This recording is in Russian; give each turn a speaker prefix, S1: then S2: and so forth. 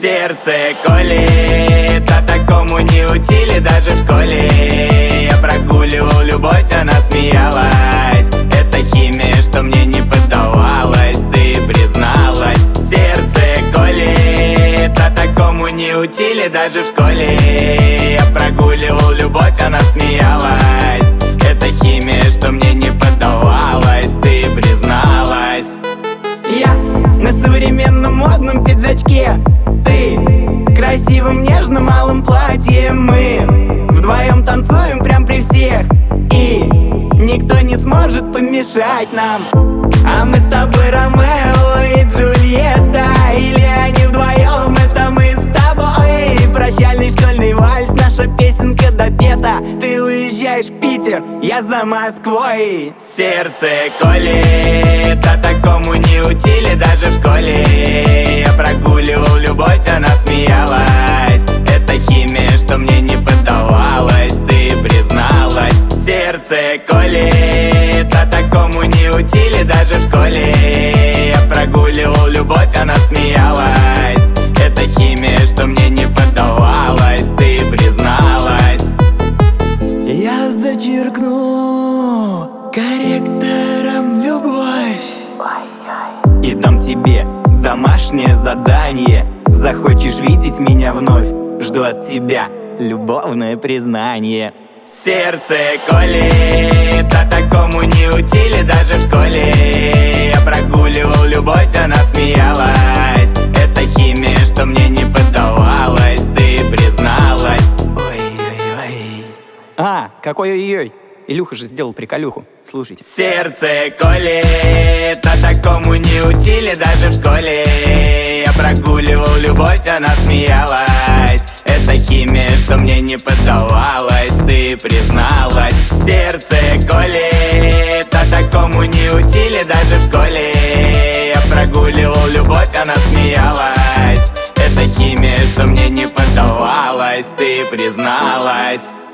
S1: Сердце колет, а такому не учили даже в школе. Я прогуливал любовь, она смеялась. Это химия, что мне не поддавалась, ты призналась. Сердце колет, а такому не учили даже в школе. Я прогуливал любовь, она смеялась. Это химия, что мне не поддавалась, ты призналась. Я на современном модном пиджачке, ты красивым нежным малым платьем. Мы вдвоем танцуем прям при всех, и никто не сможет помешать нам. А мы с тобой Ромео и Джульетта, или они вдвоем, это мы с тобой. Прощальный школьный вальс, наша песенка допета. Ты уезжаешь в Питер, я за Москвой. Сердце колет, а такому не учили даже в школе. Я прогуливал любовь, она смеялась. Это химия, что мне не поддавалась, ты призналась. Сердце колет, а такому не учили даже в школе. Я прогуливал любовь, она смеялась. Это химия, что мне не поддавалась, ты призналась.
S2: Я зачеркну корректором любовь
S1: И дам тебе домашнее задание. Захочешь видеть меня вновь, жду от тебя любовное признание. Сердце колет, а такому не учили даже в школе. Я прогуливал любовь, она смеялась. Это химия, что мне не поддавалась, ты призналась.
S2: Ой-ой-ой.
S3: Какой ой-ой. Илюха же сделал приколюху. Слушайте.
S1: Сердце колет, а такому не учили даже в школе. Я прогуливал любовь, она смеялась. Это химия, что мне не поддавалась, ты призналась. Сердце колет, а такому не учили даже в школе. Я прогуливал любовь, она смеялась. Это химия, что мне не поддавалась, ты призналась.